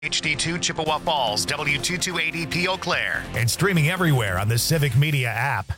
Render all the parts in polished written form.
HD2 Chippewa Falls, W228EP Eau Claire. And streaming everywhere on the Civic Media app.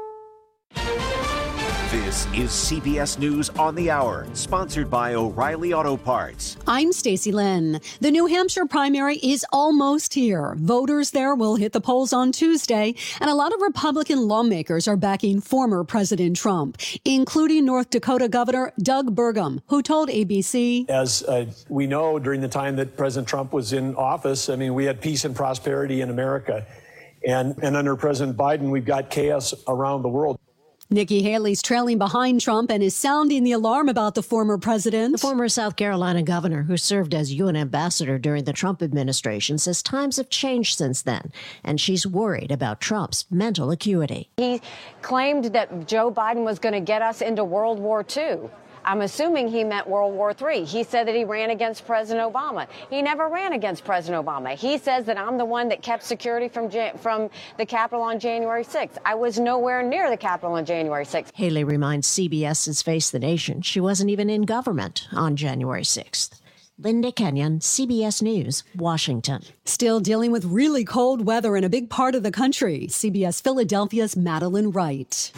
This is CBS News on the Hour, sponsored by O'Reilly Auto Parts. I'm Stacey Lynn. The New Hampshire primary is almost here. Voters there will hit the polls on Tuesday, and a lot of Republican lawmakers are backing former President Trump, including North Dakota Governor Doug Burgum, who told ABC, As we know, during the time that President Trump was in office, we had peace and prosperity in America. And under President Biden, we've got chaos around the world. Nikki Haley's trailing behind Trump and is sounding the alarm about the former president. The former South Carolina governor, who served as UN ambassador during the Trump administration, says times have changed since then, and she's worried about Trump's mental acuity. He claimed that Joe Biden was going to get us into World War II. I'm assuming he meant World War III. He said that he ran against President Obama. He never ran against President Obama. He says that I'm the one that kept security from the Capitol on January 6th. I was nowhere near the Capitol on January 6th. Haley reminds CBS's Face the Nation she wasn't even in government on January 6th. Linda Kenyon, CBS News, Washington. Still dealing with really cold weather in a big part of the country. CBS Philadelphia's Madeline Wright.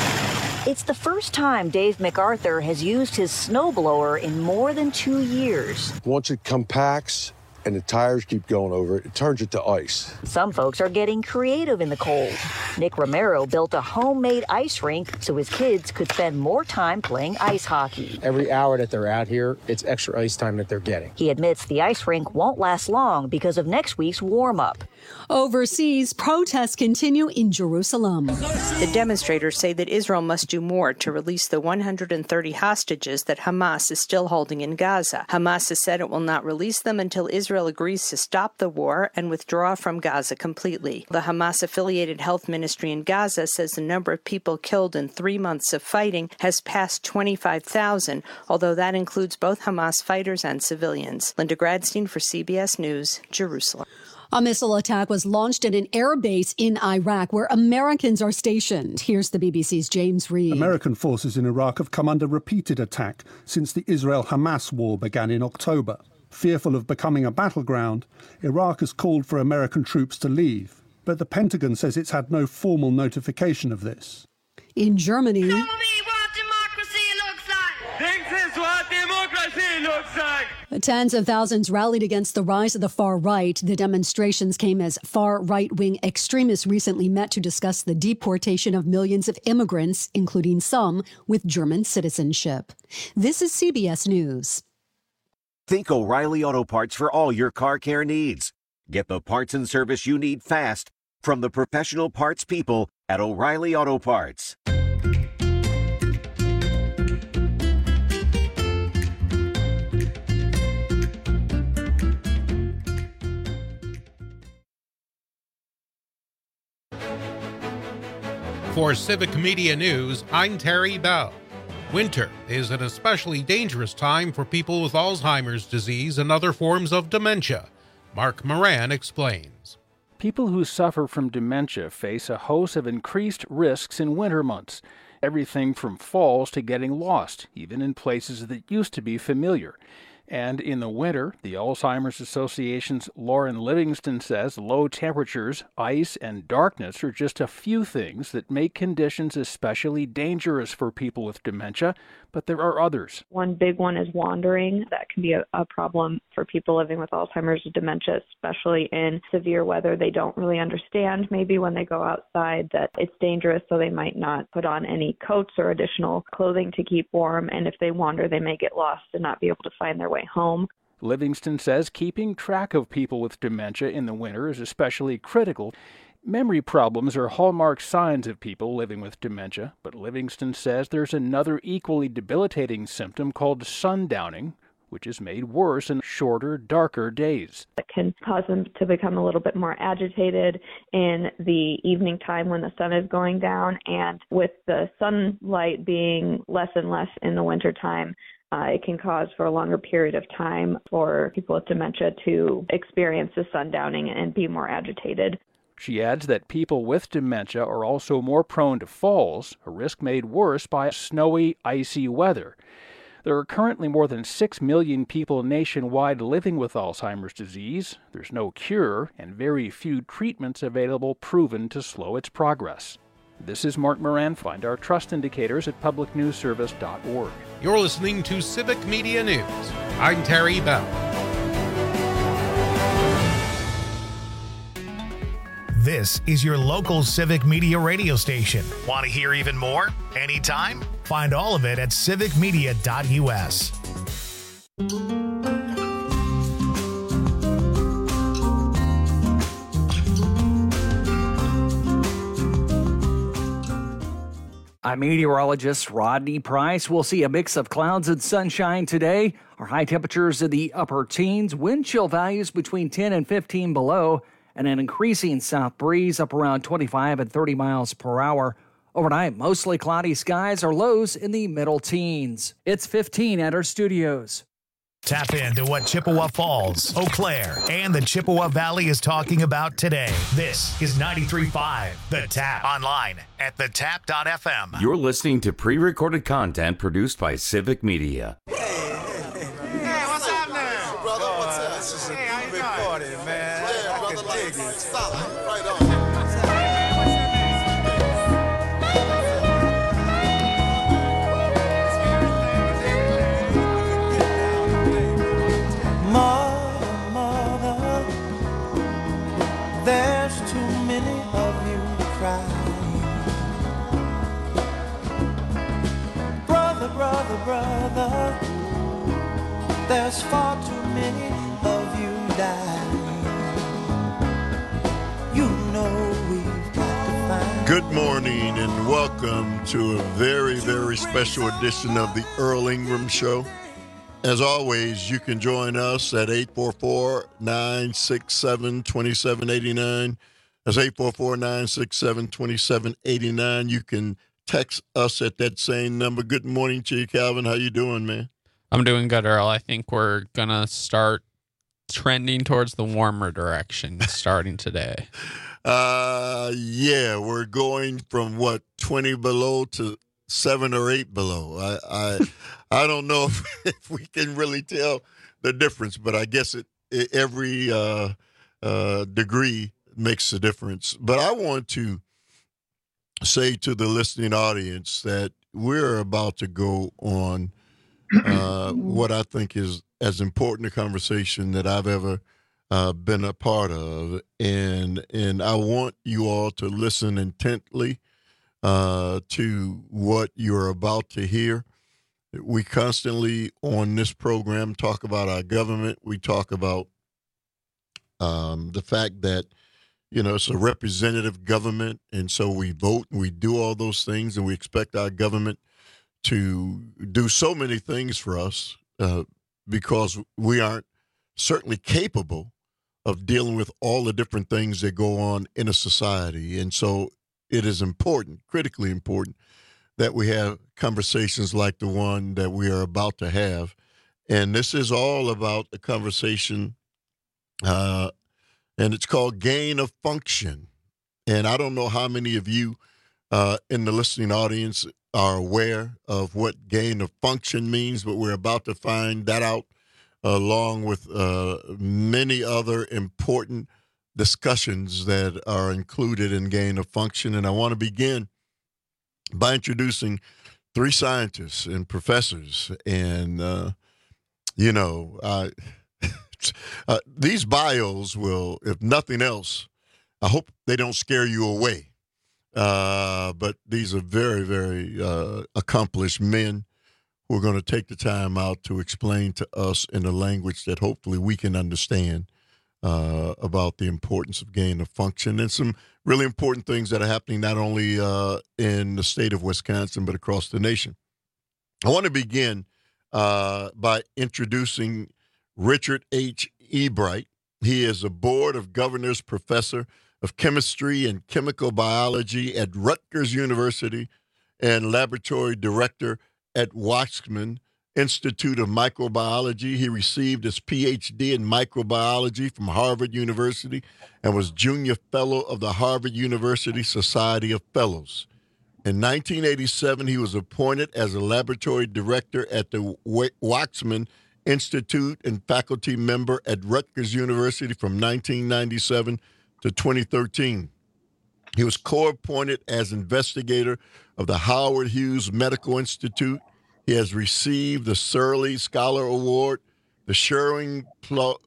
It's the first time Dave MacArthur has used his snowblower in more than 2 years. Once it compacts and the tires keep going over it, it turns it to ice. Some folks are getting creative in the cold. Nick Romero built a homemade ice rink so his kids could spend more time playing ice hockey. Every hour that they're out here, it's extra ice time that they're getting. He admits the ice rink won't last long because of next week's warm-up. Overseas, protests continue in Jerusalem. The demonstrators say that Israel must do more to release the 130 hostages that Hamas is still holding in Gaza. Hamas has said it will not release them until Israel agrees to stop the war and withdraw from Gaza completely. The Hamas-affiliated health ministry in Gaza says the number of people killed in 3 months of fighting has passed 25,000, although that includes both Hamas fighters and civilians. Linda Gradstein for CBS News, Jerusalem. A missile attack was launched at an air base in Iraq where Americans are stationed. Here's the BBC's James Reed. American forces in Iraq have come under repeated attack since the Israel-Hamas war began in October. Fearful of becoming a battleground, Iraq has called for American troops to leave, but the Pentagon says it's had no formal notification of this. In Germany, tens of thousands rallied against the rise of the far right. The demonstrations came as far right-wing extremists recently met to discuss the deportation of millions of immigrants, including some with German citizenship. This is CBS News. Think O'Reilly Auto Parts for all your car care needs. Get the parts and service you need fast from the professional parts people at O'Reilly Auto Parts. For Civic Media News, I'm Terry Bell. Winter is an especially dangerous time for people with Alzheimer's disease and other forms of dementia. Mark Moran explains. People who suffer from dementia face a host of increased risks in winter months. Everything from falls to getting lost, even in places that used to be familiar. And in the winter, the Alzheimer's Association's Lauren Livingston says low temperatures, ice, and darkness are just a few things that make conditions especially dangerous for people with dementia, but there are others. One big one is wandering. That can be a problem for people living with Alzheimer's or dementia, especially in severe weather. They don't really understand maybe when they go outside that it's dangerous, so they might not put on any coats or additional clothing to keep warm. And if they wander, they may get lost and not be able to find their way home. Livingston says keeping track of people with dementia in the winter is especially critical. Memory problems are hallmark signs of people living with dementia, but Livingston says there's another equally debilitating symptom called sundowning, which is made worse in shorter, darker days. It can cause them to become a little bit more agitated in the evening time when the sun is going down, and with the sunlight being less and less in the wintertime, it can cause for a longer period of time for people with dementia to experience the sundowning and be more agitated. She adds that people with dementia are also more prone to falls, a risk made worse by snowy, icy weather. There are currently more than 6 million people nationwide living with Alzheimer's disease. There's no cure and very few treatments available proven to slow its progress. This is Mark Moran. Find our trust indicators at publicnewsservice.org. You're listening to Civic Media News. I'm Terry Bell. This is your local Civic Media radio station. Want to hear even more? Anytime? Find all of it at civicmedia.us. I'm meteorologist Rodney Price. We'll see a mix of clouds and sunshine today. Our high temperatures in the upper teens, wind chill values between 10 and 15 below, and an increasing south breeze up around 25 and 30 miles per hour. Overnight, mostly cloudy skies or lows in the middle teens. It's 15 at our studios. Tap into what Chippewa Falls, Eau Claire, and the Chippewa Valley is talking about today. This is 93.5 The Tap. Online at thetap.fm. You're listening to pre-recorded content produced by Civic Media. Hey, what's happening? Brother, what's up? This is a big party, man. Yeah, brother, like solid. Right on. Mother, there's too many of you crying. Brother, there's far too many of you dying. You know we've got to find. Good morning and welcome to a very, very special edition of the Earl Ingram Show. As always, you can join us at 844-967-2789. That's 844-967-2789. You can text us at that same number. Good morning to you, Calvin. How you doing, man? I'm doing good, Earl. I think we're going to start trending towards the warmer direction starting today. Yeah, we're going from, 20 below to 7 or 8 below. I don't know if we can really tell the difference, but I guess every degree makes a difference. But I want to say to the listening audience that we're about to go on what I think is as important a conversation that I've ever been a part of, and I want you all to listen intently to what you're about to hear. We constantly on this program talk about our government. We talk about the fact that, it's a representative government, and so we vote and we do all those things, and we expect our government to do so many things for us because we aren't certainly capable of dealing with all the different things that go on in a society. And so it is important, critically important, that we have conversations like the one that we are about to have. And this is all about the conversation, and it's called gain of function. And I don't know how many of you in the listening audience are aware of what gain of function means, but we're about to find that out along with many other important discussions that are included in gain of function. And I want to begin by introducing 3 scientists and professors. And, these bios will, if nothing else, I hope they don't scare you away. But these are very, very accomplished men who are going to take the time out to explain to us in a language that hopefully we can understand about the importance of gain of function and some really important things that are happening not only in the state of Wisconsin but across the nation. I want to begin by introducing Richard H. Ebright. He is a Board of Governors professor of chemistry and chemical biology at Rutgers University and laboratory director at Waksman Institute of Microbiology. He received his Ph.D. in microbiology from Harvard University and was junior fellow of the Harvard University Society of Fellows. In 1987, he was appointed as a laboratory director at the Waksman Institute and faculty member at Rutgers University from 1997 to 2013. He was co-appointed as investigator of the Howard Hughes Medical Institute. He has received the Surley Scholar Award, the Schering-Ploug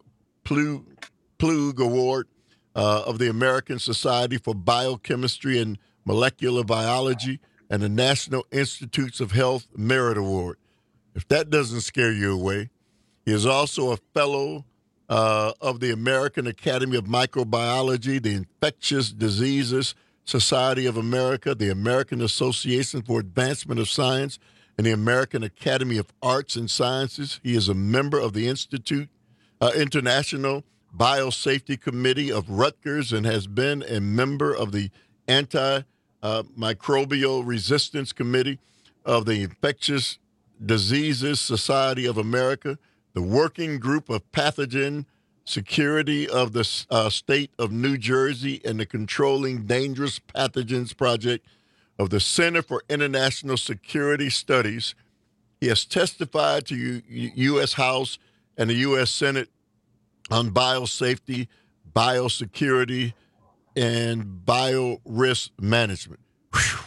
Award of the American Society for Biochemistry and Molecular Biology, and the National Institutes of Health Merit Award. If that doesn't scare you away, he is also a fellow of the American Academy of Microbiology, the Infectious Diseases Society of America, the American Association for Advancement of Science, and the American Academy of Arts and Sciences. He is a member of the International Biosafety Committee of Rutgers and has been a member of the Antimicrobial Resistance Committee of the Infectious Diseases Society of America, the Working Group of Pathogen Security of the State of New Jersey, and the Controlling Dangerous Pathogens Project of the Center for International Security Studies. He has testified to U.S. House and the U.S. Senate on biosafety, biosecurity, and bio-risk management. Whew.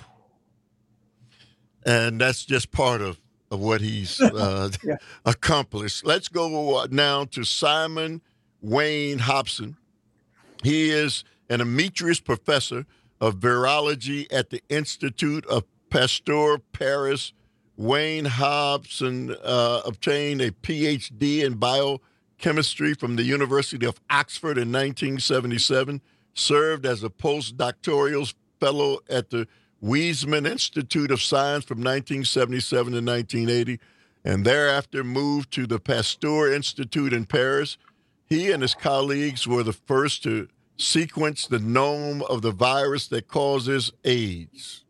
And that's just part of what he's accomplished. Let's go now to Simon Wayne Hobson. He is an emeritus professor of virology at the Institute of Pasteur Paris. Wayne Hobson obtained a PhD in biochemistry from the University of Oxford in 1977, served as a postdoctoral fellow at the Weizmann Institute of Science from 1977 to 1980, and thereafter moved to the Pasteur Institute in Paris. He and his colleagues were the first to sequence the genome of the virus that causes AIDS.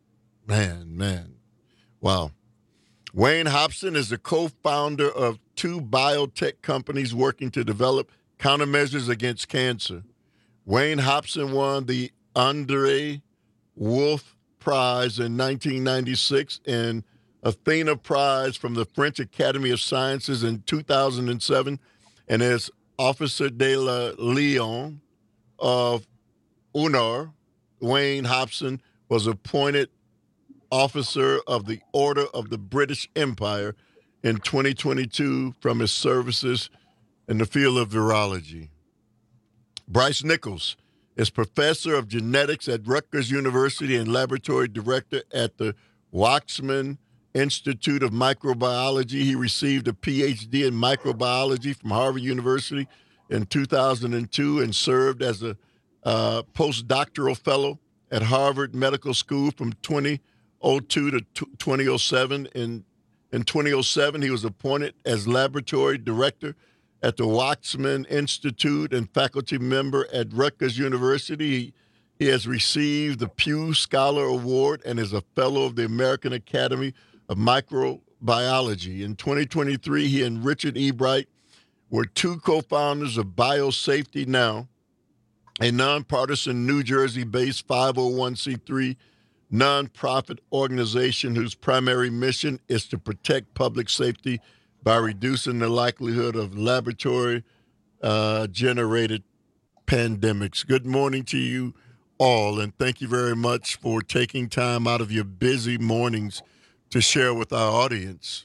Man. Wow. Wayne Hobson is the co-founder of two biotech companies working to develop countermeasures against cancer. Wayne Hobson won the Andre Wolf Prize in 1996 and Athena Prize from the French Academy of Sciences in 2007, and as Officer de la Légion of Honneur, Wayne Hobson was appointed Officer of the Order of the British Empire in 2022 from his services in the field of virology. Bryce Nichols is professor of genetics at Rutgers University and laboratory director at the Waksman Institute of Microbiology. He received a PhD in microbiology from Harvard University in 2002 and served as a postdoctoral fellow at Harvard Medical School from 2002 to 2007. In 2007, he was appointed as laboratory director at the Waksman Institute and faculty member at Rutgers University. He has received the Pew Scholar Award and is a fellow of the American Academy of Microbiology. In 2023, he and Richard E. Bright were two co-founders of Biosafety Now, a nonpartisan New Jersey-based 501c3 nonprofit organization whose primary mission is to protect public safety by reducing the likelihood of laboratory-generated pandemics. Good morning to you all, and thank you very much for taking time out of your busy mornings to share with our audience.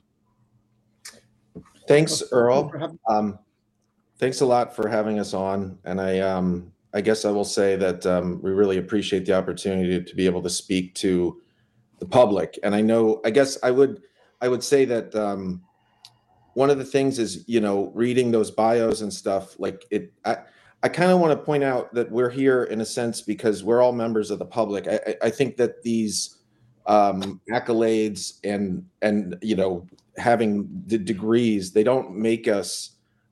Thanks, Earl. Thanks a lot for having us on, and I guess I will say that we really appreciate the opportunity to be able to speak to the public. And I guess I would say that one of the things is, reading those bios and stuff, I kind of want to point out that we're here in a sense because we're all members of the public. I think that these accolades and having the degrees, they don't make us,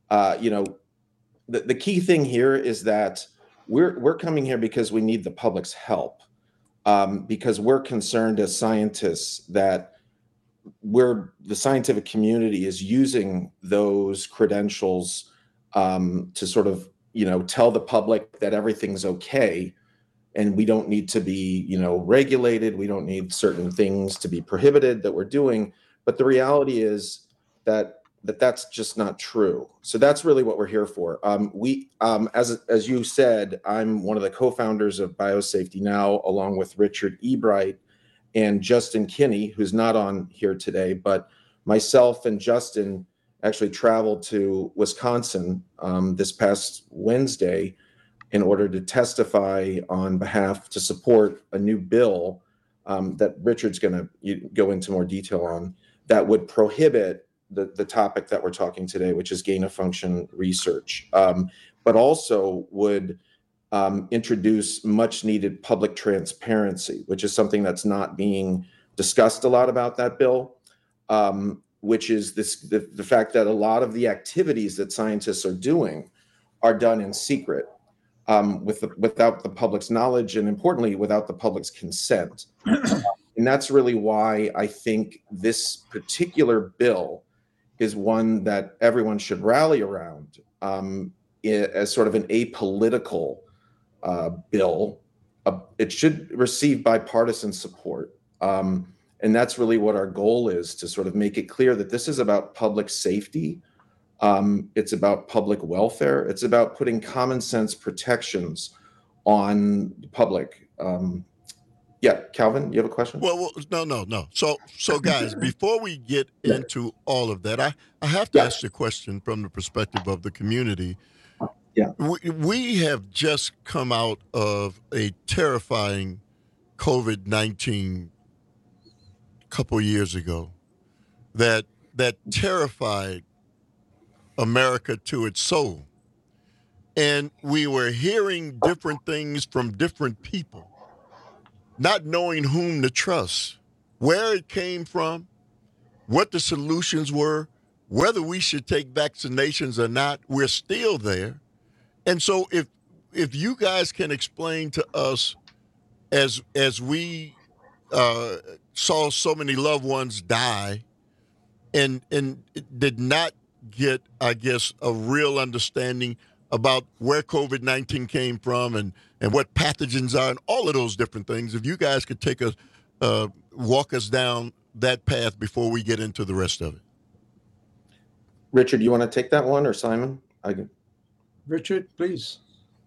the key thing here is that we're coming here because we need the public's help, because we're concerned as scientists that the scientific community is using those credentials to sort of, tell the public that everything's okay, and we don't need to be, regulated. We don't need certain things to be prohibited that we're doing. But the reality is that's just not true. So that's really what we're here for. As you said, I'm one of the co-founders of Biosafety Now, along with Richard E. Bright and Justin Kinney, who's not on here today, but myself and Justin actually traveled to Wisconsin this past Wednesday in order to testify on behalf to support a new bill that Richard's going to go into more detail on, that would prohibit the topic that we're talking today, which is gain-of-function research, but also would introduce much-needed public transparency, which is something that's not being discussed a lot about that bill, which is the fact that a lot of the activities that scientists are doing are done in secret, without the public's knowledge, and importantly, without the public's consent. And that's really why I think this particular bill is one that everyone should rally around as sort of an apolitical bill. It should receive bipartisan support. And that's really what our goal is, to sort of make it clear that this is about public safety. It's about public welfare. It's about putting common sense protections on the public. Yeah, Calvin, you have a question? Well, no. So guys, before we get into all of that, I have to ask you a question from the perspective of the community. Yeah. We have just come out of a terrifying COVID-19 couple years ago that terrified America to its soul. And we were hearing different things from different people, not knowing whom to trust, where it came from, what the solutions were, whether we should take vaccinations or not. We're still there. And so if you guys can explain to us, as we saw so many loved ones die and did not get, I guess, a real understanding about where COVID-19 came from and what pathogens are and all of those different things. If you guys could take us, walk us down that path before we get into the rest of it. Richard, you want to take that one, or Simon? Richard, please.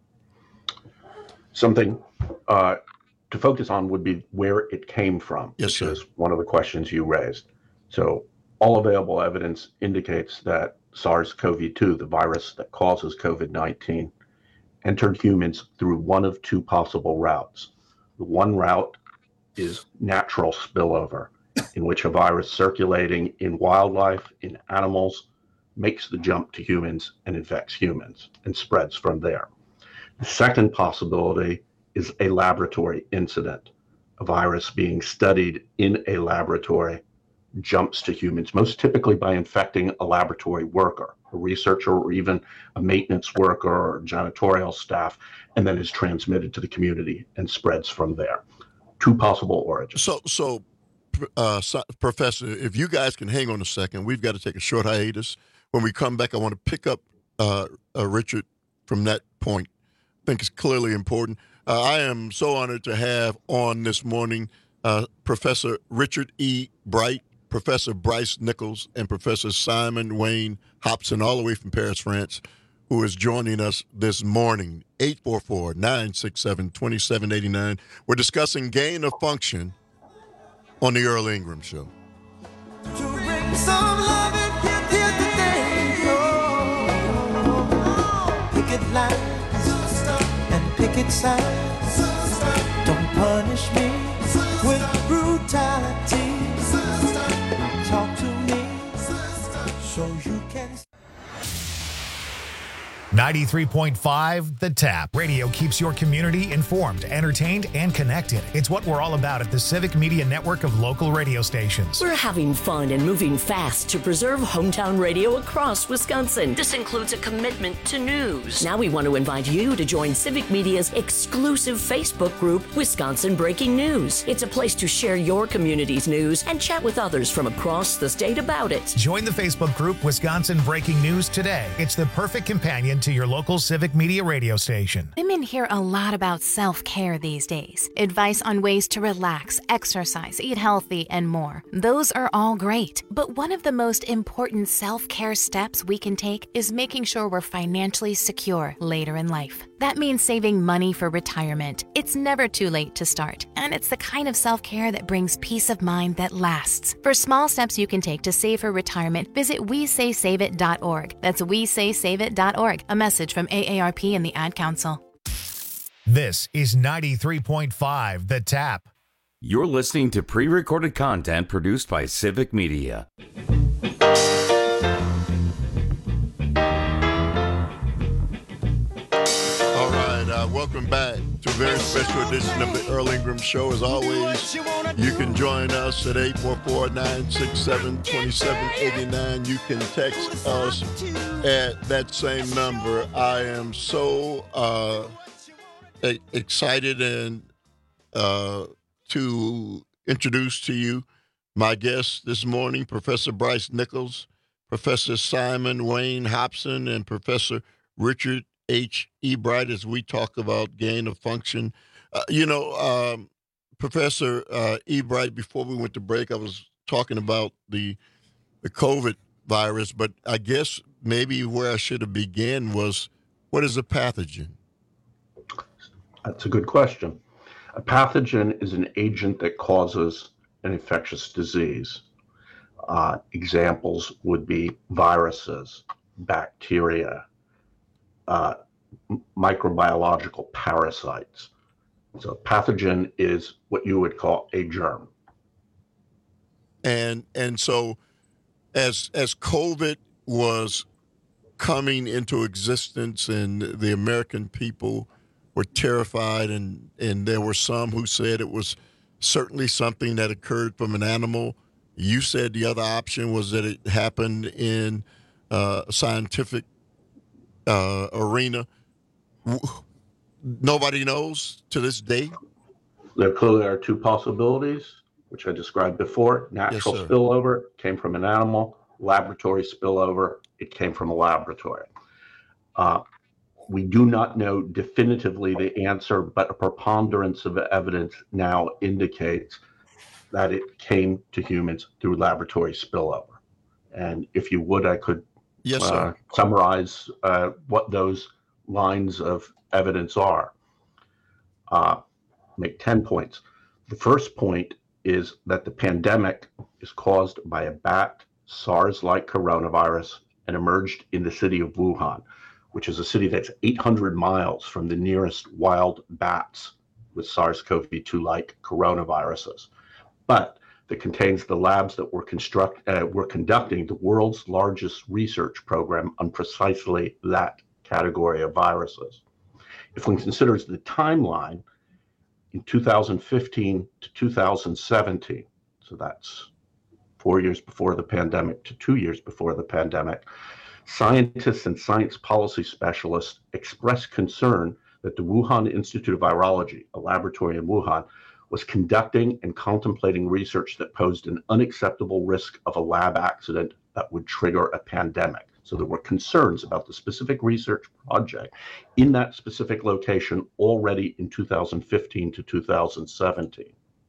Something to focus on would be where it came from, which is one of the questions you raised. So all available evidence indicates that SARS-CoV-2, the virus that causes COVID-19, entered humans through one of two possible routes. The one route is natural spillover, in which a virus circulating in wildlife, in animals, makes the jump to humans and infects humans and spreads from there. The second possibility is a laboratory incident. A virus being studied in a laboratory jumps to humans, most typically by infecting a laboratory worker, a researcher, or even a maintenance worker or janitorial staff, and then is transmitted to the community and spreads from there. Two possible origins. So, Professor, if you guys can hang on a second, we've got to take a short hiatus. When we come back, I want to pick up Richard from that point. I think it's clearly important. I am so honored to have on this morning Professor Richard E. Bright, Professor Bryce Nichols, and Professor Simon Wayne Hobson, all the way from Paris, France, who is joining us this morning. 844-967-2789. We're discussing gain of function on the Earl Ingram Show. To bring some love here today. Picket lines and picket signs. Don't punish me with brutality. Talk to me so you can. 93.5 The Tap. Radio keeps your community informed, entertained, and connected. It's what we're all about at the Civic Media Network of local radio stations. We're having fun and moving fast to preserve hometown radio across Wisconsin. This includes a commitment to news. Now we want to invite you to join Civic Media's exclusive Facebook group, Wisconsin Breaking News. It's a place to share your community's news and chat with others from across the state about it. Join the Facebook group, Wisconsin Breaking News, today. It's the perfect companion to to your local Civic Media radio station. Women hear a lot about self-care these days. Advice on ways to relax, exercise, eat healthy, and more. Those are all great. But one of the most important self-care steps we can take is making sure we're financially secure later in life. That means saving money for retirement. It's never too late to start, and it's the kind of self-care that brings peace of mind that lasts. For small steps you can take to save for retirement, visit WeSaySaveIt.org. That's WeSaySaveIt.org. A message from AARP and the Ad Council. This is 93.5 The Tap. You're listening to pre-recorded content produced by Civic Media. Welcome back to a very special edition of the Earl Ingram Show. As always, you can join us at 844-967-2789. You can text us at that same number. I am so excited and to introduce to you my guests this morning, Professor Bryce Nichols, Professor Simon Wayne Hobson, and Professor Richard H. Ebright, as we talk about gain of function. Professor Ebright, before we went to break, I was talking about the COVID virus, but I guess maybe where I should have begun was, what is a pathogen? That's a good question. A pathogen is an agent that causes an infectious disease. Examples would be viruses, bacteria, microbiological parasites. So pathogen is what you would call a germ. And so as COVID was coming into existence and the American people were terrified, and there were some who said it was certainly something that occurred from an animal. You said the other option was that it happened in a scientific arena. Nobody knows to this day. There clearly are two possibilities, which I described before. Natural spillover came from an animal. Laboratory spillover, it came from a laboratory. We do not know definitively the answer, but a preponderance of evidence now indicates that it came to humans through laboratory spillover. And if you would, I could summarize what those lines of evidence are. Make 10 points. The first point is that the pandemic is caused by a bat SARS-like coronavirus and emerged in the city of Wuhan, which is a city that's 800 miles from the nearest wild bats with SARS-CoV-2-like coronaviruses. But that contains the labs that were conducting the world's largest research program on precisely that category of viruses. If one considers the timeline in 2015 to 2017, so that's 4 years before the pandemic to 2 years before the pandemic, scientists and science policy specialists expressed concern that the Wuhan Institute of Virology, a laboratory in Wuhan, was conducting and contemplating research that posed an unacceptable risk of a lab accident that would trigger a pandemic. So there were concerns about the specific research project in that specific location already in 2015 to 2017.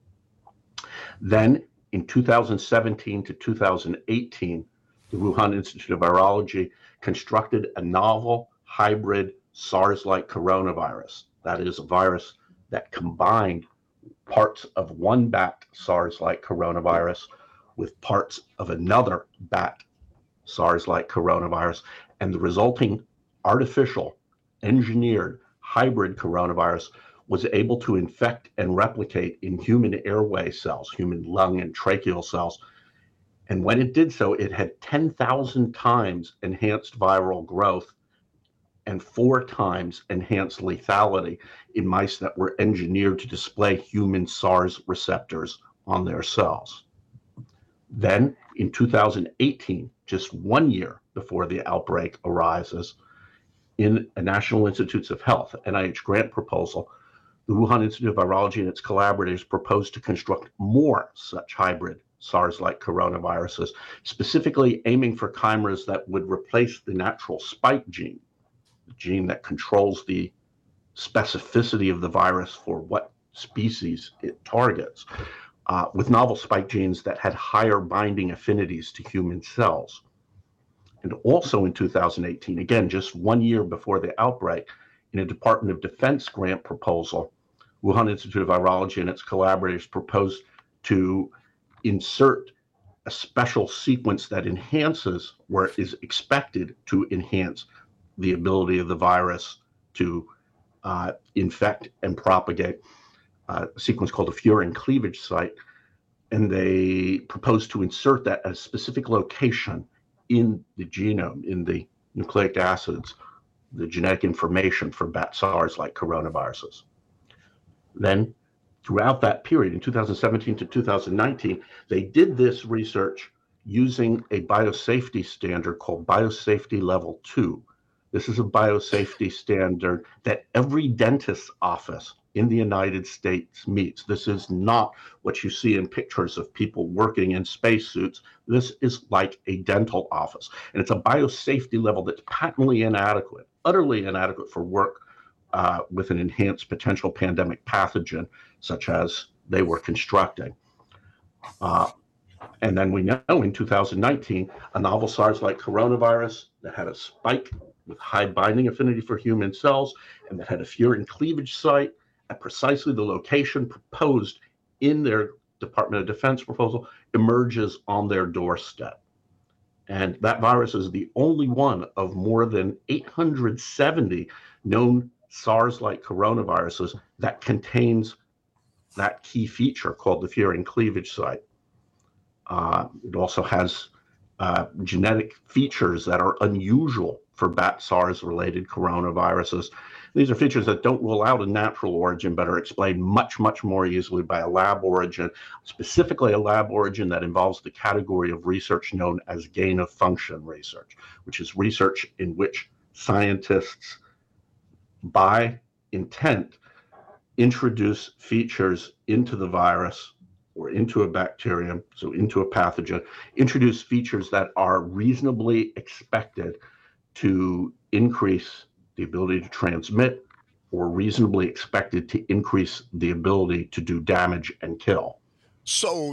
Then in 2017 to 2018, the Wuhan Institute of Virology constructed a novel hybrid SARS-like coronavirus. That is a virus that combined parts of one bat SARS-like coronavirus with parts of another bat SARS-like coronavirus, and the resulting artificial engineered hybrid coronavirus was able to infect and replicate in human airway cells, human lung and tracheal cells. And when it did so, it had 10,000 times enhanced viral growth and 4 times enhanced lethality in mice that were engineered to display human SARS receptors on their cells. Then in 2018, just 1 year before the outbreak arises, in a National Institutes of Health, NIH grant proposal, the Wuhan Institute of Virology and its collaborators proposed to construct more such hybrid SARS-like coronaviruses, specifically aiming for chimeras that would replace the natural spike gene the gene that controls the specificity of the virus for what species it targets, with novel spike genes that had higher binding affinities to human cells. And also in 2018, again, just 1 year before the outbreak, in a Department of Defense grant proposal, Wuhan Institute of Virology and its collaborators proposed to insert a special sequence that enhances, where it is expected to enhance, the ability of the virus to infect and propagate, a sequence called a furin cleavage site. And they proposed to insert that at a specific location in the genome, in the nucleic acids, the genetic information for bat SARS-like coronaviruses. Then, throughout that period, in 2017 to 2019, they did this research using a biosafety standard called Biosafety Level 2. This is a biosafety standard that every dentist's office in the United States meets. This is not what you see in pictures of people working in spacesuits. This is like a dental office. And it's a biosafety level that's patently inadequate, utterly inadequate for work with an enhanced potential pandemic pathogen, such as they were constructing. And then we know in 2019, a novel SARS-like coronavirus that had a spike with high binding affinity for human cells and that had a furin cleavage site at precisely the location proposed in their Department of Defense proposal emerges on their doorstep. And that virus is the only one of more than 870 known SARS-like coronaviruses that contains that key feature called the furin cleavage site. It also has genetic features that are unusual for bat SARS-related coronaviruses. These are features that don't rule out a natural origin, but are explained much, much more easily by a lab origin, specifically a lab origin that involves the category of research known as gain-of-function research, which is research in which scientists, by intent, introduce features into the virus or into a bacterium, so into a pathogen, introduce features that are reasonably expected to increase the ability to transmit or reasonably expected to increase the ability to do damage and kill. So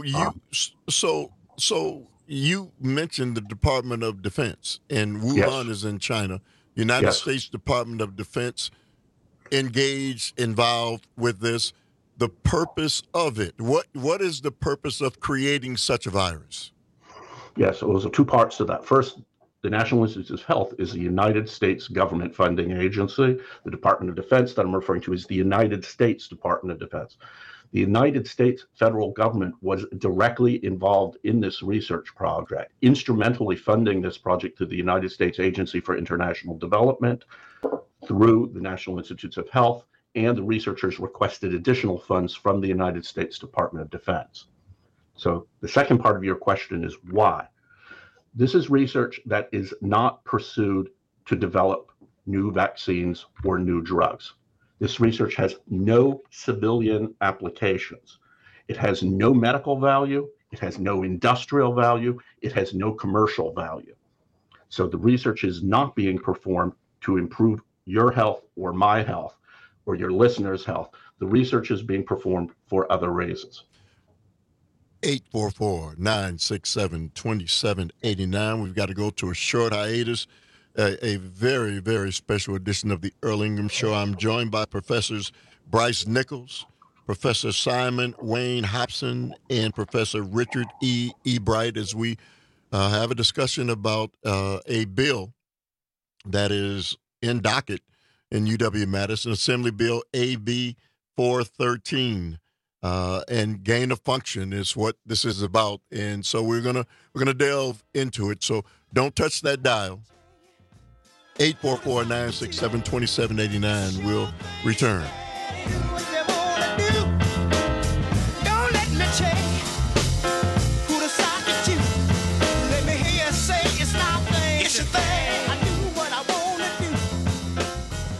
you mentioned the Department of Defense, and Wuhan is in China. United States Department of Defense involved with this. The purpose of it. What is the purpose of creating such a virus? Yes, it was two parts to that. First, the National Institutes of Health is a United States government funding agency. The Department of Defense that I'm referring to is the United States Department of Defense. The United States federal government was directly involved in this research project, instrumentally funding this project through the United States Agency for International Development, through the National Institutes of Health, and the researchers requested additional funds from the United States Department of Defense. So the second part of your question is why? This is research that is not pursued to develop new vaccines or new drugs. This research has no civilian applications. It has no medical value. It has no industrial value. It has no commercial value. So the research is not being performed to improve your health or my health or your listeners' health. The research is being performed for other reasons. 844-967-2789. We've got to go to a short hiatus. A very, very special edition of the Earl Ingham Show. I'm joined by Professors Bryce Nichols, Professor Simon Wayne Hobson, and Professor Richard E. Ebright as we have a discussion about a bill that is in docket in UW-Madison, Assembly Bill AB 413. And gain of function is what this is about, and so we're gonna delve into it. So don't touch that dial. 844-967-2789. We'll return.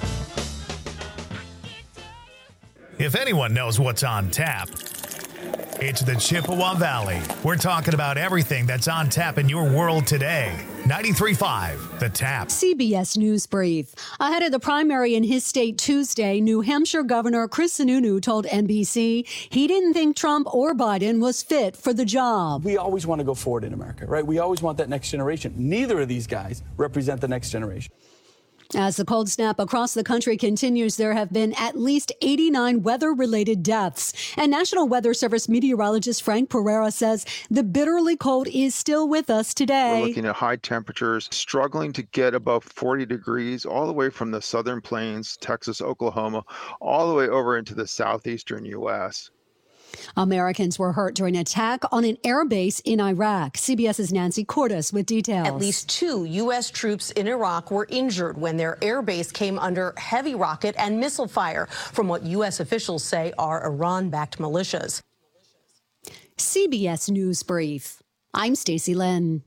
If anyone knows what's on tap, It's the Chippewa Valley. We're talking about everything that's on tap in your world today. 93.5 The Tap. CBS News Brief. Ahead of the primary in his state Tuesday, New Hampshire Governor Chris Sununu told NBC he didn't think Trump or Biden was fit for the job. We always want to go forward in America, right? We always want that next generation. Neither of these guys represent the next generation. As the cold snap across the country continues, there have been at least 89 weather-related deaths. And National Weather Service meteorologist Frank Pereira says the bitterly cold is still with us today. We're looking at high temperatures, struggling to get above 40 degrees all the way from the southern plains, Texas, Oklahoma, all the way over into the southeastern U.S. Americans were hurt during an attack on an air base in Iraq. CBS's Nancy Cordes with details. At least 2 U.S. troops in Iraq were injured when their air base came under heavy rocket and missile fire from what U.S. officials say are Iran-backed militias. CBS News Brief. I'm Stacey Lynn.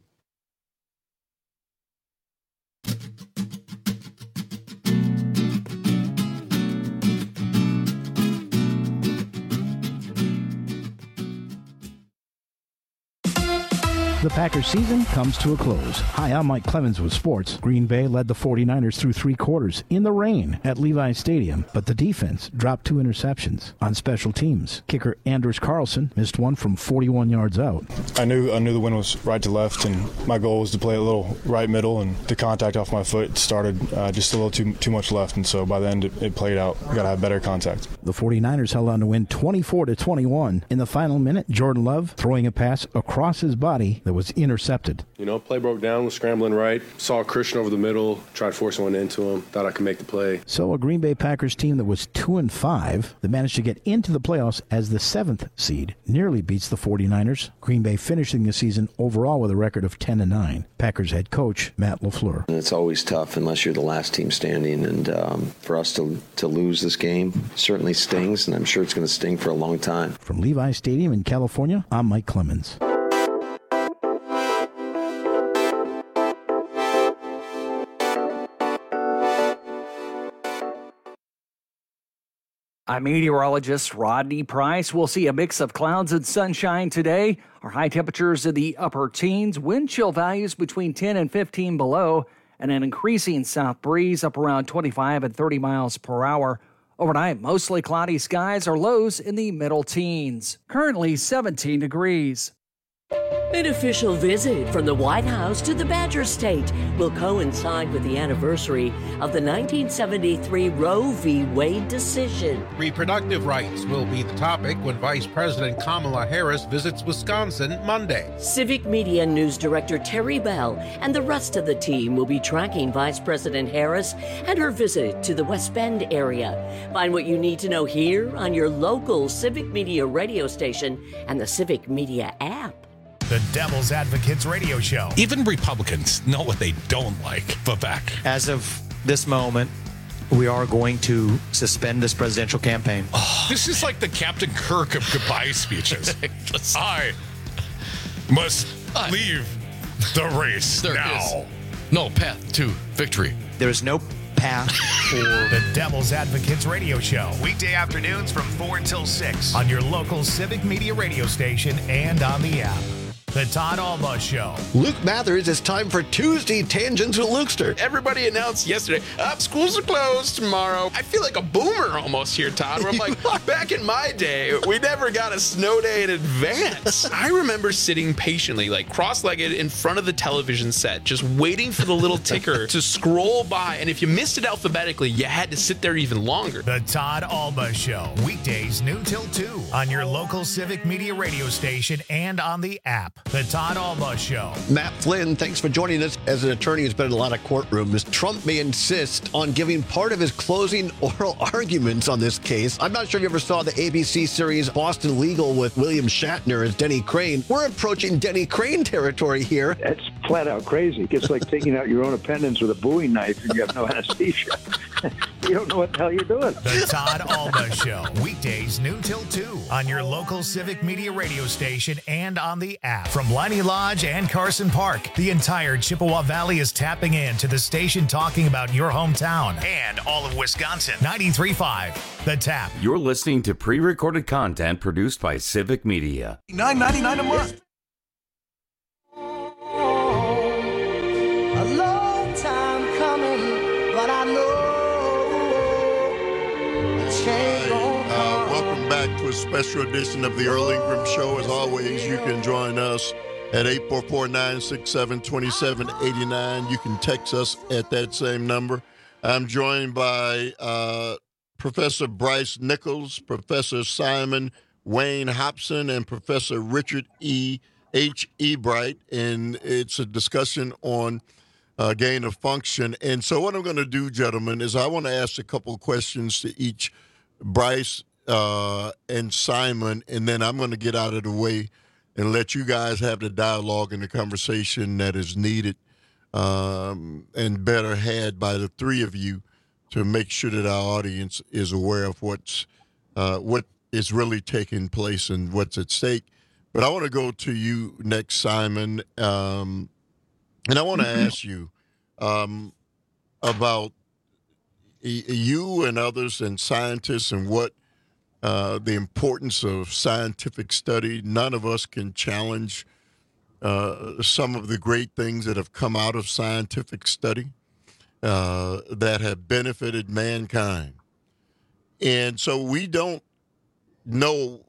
The Packers season comes to a close. Hi, I'm Mike Clemens with sports. Green Bay led the 49ers through 3 quarters in the rain at Levi's Stadium, but the defense dropped 2 interceptions. On special teams, kicker Anders Carlson missed one from 41 yards out. I knew the wind was right to left, and my goal was to play a little right middle, and the contact off my foot started just a little too much left, and so by the end it played out. We got to have better contact. The 49ers held on to win 24-21. In the final minute, Jordan Love throwing a pass across his body that was intercepted. Play broke down, was scrambling right, saw Christian over the middle, tried forcing one into him, thought I could make the play. So a Green Bay Packers team that was 2-5 that managed to get into the playoffs as the 7th seed nearly beats the 49ers. Green Bay finishing the season overall with a record of 10-9. Packers head coach Matt LaFleur. It's always tough unless you're the last team standing, and for us to lose this game certainly stings, and I'm sure it's going to sting for a long time. From Levi's Stadium in California, I'm Mike Clemens. I'm meteorologist Rodney Price. We'll see a mix of clouds and sunshine today. Our high temperatures in the upper teens, wind chill values between 10 and 15 below, and an increasing south breeze up around 25 and 30 miles per hour. Overnight, mostly cloudy skies or lows in the middle teens. Currently 17 degrees. An official visit from the White House to the Badger State will coincide with the anniversary of the 1973 Roe v. Wade decision. Reproductive rights will be the topic when Vice President Kamala Harris visits Wisconsin Monday. Civic Media News Director Terry Bell and the rest of the team will be tracking Vice President Harris and her visit to the West Bend area. Find what you need to know here on your local Civic Media radio station and the Civic Media app. The Devil's Advocates Radio Show. Even Republicans know what they don't like. Vivek. As of this moment, we are going to suspend this presidential campaign. Oh, this is like the Captain Kirk of goodbye speeches. I must leave the race now. No path to victory. There is no path for the Devil's Advocates Radio Show. Weekday afternoons from 4 until 6 on your local Civic Media radio station and on the app. The Todd Alba Show. Luke Mathers, it's time for Tuesday Tangents with Lukester. Everybody announced yesterday, schools are closed tomorrow. I feel like a boomer almost here, Todd. Where I'm like, back in my day, we never got a snow day in advance. I remember sitting patiently, like cross-legged in front of the television set, just waiting for the little ticker to scroll by. And if you missed it alphabetically, you had to sit there even longer. The Todd Alba Show. Weekdays noon till 2 on your local Civic Media radio station and on the app. The Todd Alba Show. Matt Flynn, thanks for joining us. As an attorney who's been in a lot of courtrooms, Trump may insist on giving part of his closing oral arguments on this case. I'm not sure if you ever saw the ABC series Boston Legal with William Shatner as Denny Crane. We're approaching Denny Crane territory here. It's flat out crazy. It's like taking out your own appendix with a Bowie knife and you have no anesthesia. You don't know what the hell you're doing. The Todd Alma Show, weekdays noon till 2 on your local Civic Media radio station and on the app. From Liney Lodge and Carson Park, the entire Chippewa Valley is tapping into the station talking about your hometown and all of Wisconsin. 93.5, The Tap. You're listening to pre-recorded content produced by Civic Media. $9.99 a month. A long time coming, but I know a change gon' come. Welcome back to a special edition of the Earl Ingram Show. As always, you can join us at 844-967-2789. You can text us at that same number. I'm joined by Professor Bryce Nichols, Professor Simon Wayne Hobson, and Professor Richard H. Ebright, and it's a discussion on gain of function. And so what I'm going to do, gentlemen, is I want to ask a couple of questions to each Bryce and Simon, and then I'm going to get out of the way and let you guys have the dialogue and the conversation that is needed and better had by the three of you to make sure that our audience is aware of what is really taking place and what's at stake. But I want to go to you next, Simon, and I want to ask you about you and others and scientists and what the importance of scientific study. None of us can challenge some of the great things that have come out of scientific study that have benefited mankind. And so we don't know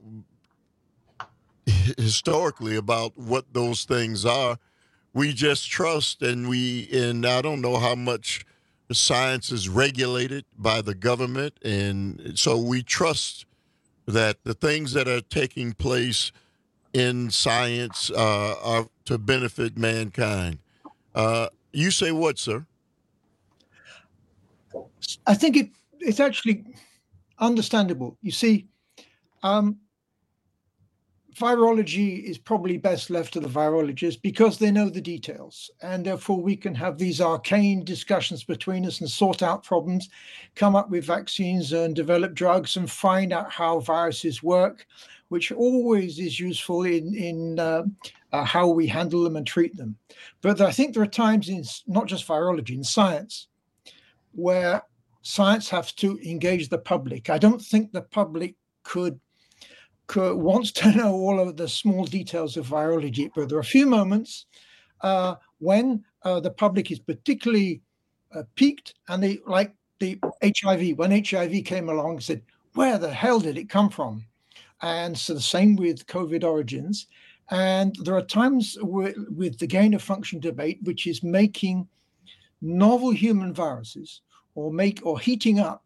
historically about what those things are. We just trust, and I don't know how much science is regulated by the government, and so we trust that the things that are taking place in science are to benefit mankind. You say what, sir? I think it's actually understandable. You see, virology is probably best left to the virologists because they know the details, and therefore we can have these arcane discussions between us and sort out problems, come up with vaccines and develop drugs and find out how viruses work, which always is useful in how we handle them and treat them. But I think there are times in not just virology, in science, where science has to engage the public. I don't think the public wants to know all of the small details of virology, but there are a few moments when the public is particularly piqued, and they, like the HIV, when HIV came along, said, where the hell did it come from? And so the same with COVID origins. And there are times with the gain of function debate, which is making novel human viruses or heating up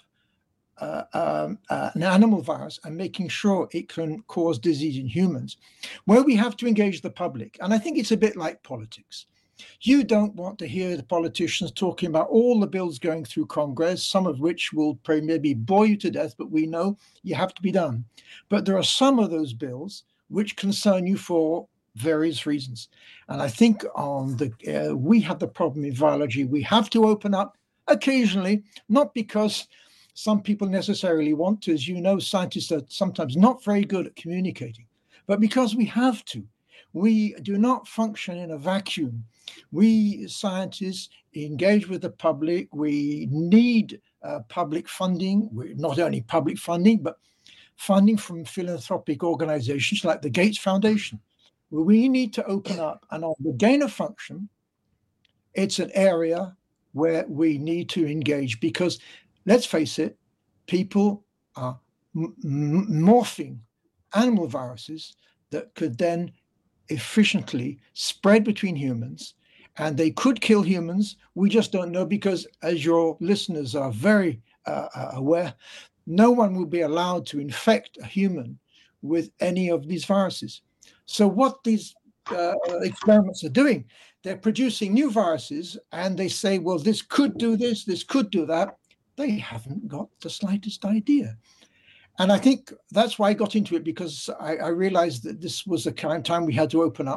an animal virus and making sure it can cause disease in humans, where we have to engage the public. And I think it's a bit like politics. You don't want to hear the politicians talking about all the bills going through Congress, some of which will maybe bore you to death, but we know you have to be done. But there are some of those bills which concern you for various reasons. And I think we have the problem in virology. We have to open up occasionally, not because some people necessarily want to. As you know, scientists are sometimes not very good at communicating, but because we have to. We do not function in a vacuum. We scientists engage with the public. We need public funding. Not only public funding, but funding from philanthropic organizations like the Gates Foundation. We need to open up. And on the gain of function, it's an area where we need to engage because, let's face it, people are morphing animal viruses that could then efficiently spread between humans, and they could kill humans. We just don't know because, as your listeners are very aware, no one will be allowed to infect a human with any of these viruses. So what these experiments are doing, they're producing new viruses, and they say, well, this could do this could do that. They haven't got the slightest idea. And I think that's why I got into it, because I realized that this was the kind of time we had to open up.